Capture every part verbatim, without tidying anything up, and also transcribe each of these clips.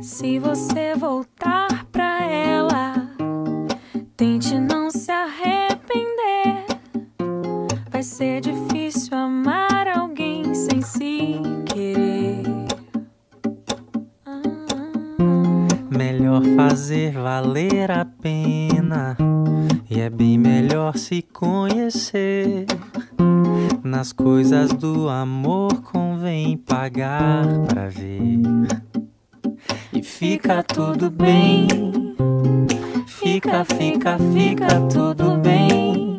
Se você voltar pra ela, tente não se arrepender. Vai ser difícil amar alguém sem se querer. ah. Melhor fazer valer a pena, e é bem melhor se conhecer. Nas coisas do amor convém pagar pra ver. E fica tudo bem, fica, fica, fica tudo bem.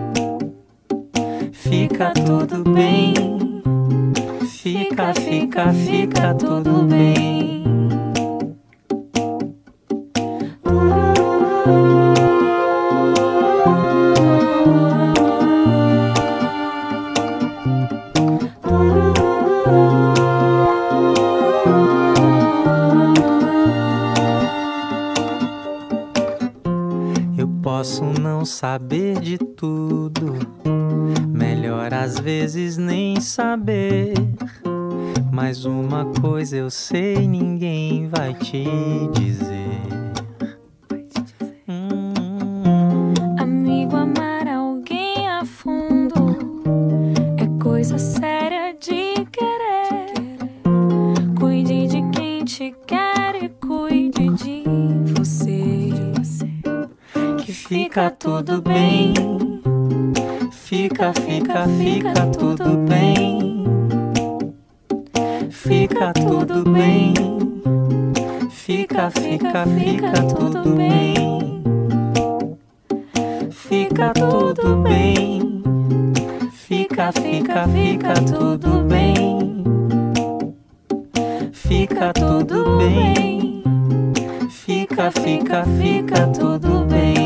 Fica tudo bem, fica, fica, fica tudo bem. Eu posso não saber de tudo, melhor às vezes nem saber. Mas uma coisa eu sei, ninguém vai te dizer. Hum. Amigo, amar alguém a fundo é coisa séria de querer. Cuide de quem te quer e cuide de você. Que fica tudo bem, fica, fica, fica tudo bem. Fica tudo bem, fica, fica, fica tudo bem. Fica tudo bem, fica, fica, fica tudo bem. Fica tudo bem, fica, fica, fica tudo bem.